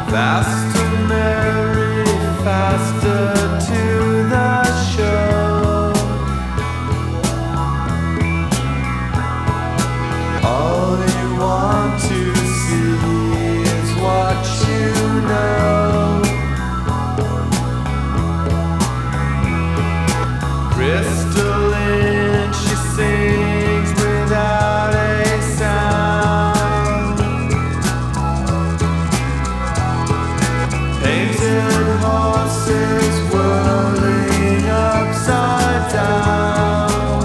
Faster, Mary, faster to the show. All you want to see is what you know. Crystalline, she sings without a sound. Painted horses whirling upside down,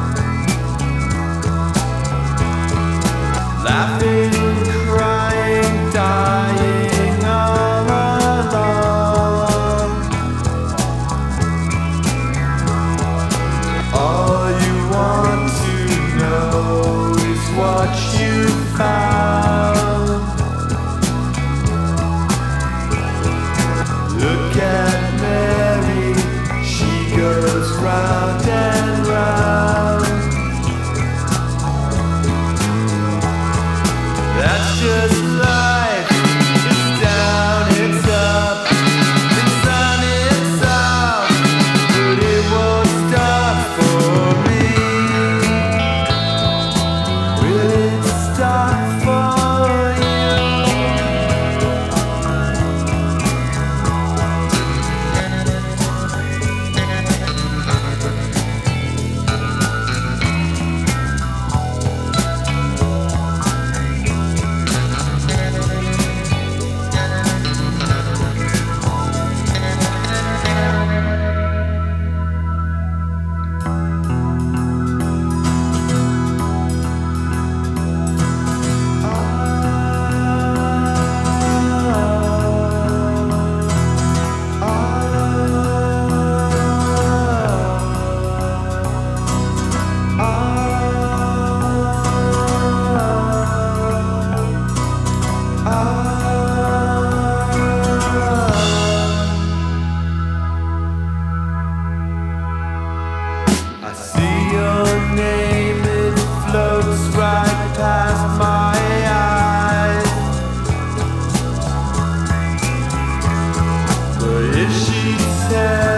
laughing, crying, dying all along. All you want to know is what you found. Look at Mary, she goes round and round. That's just life, it's down, it's up, it's on, it's off, but it won't stop for me. Will it stop for you? I see your name, it floats right past my eyes. But if she tells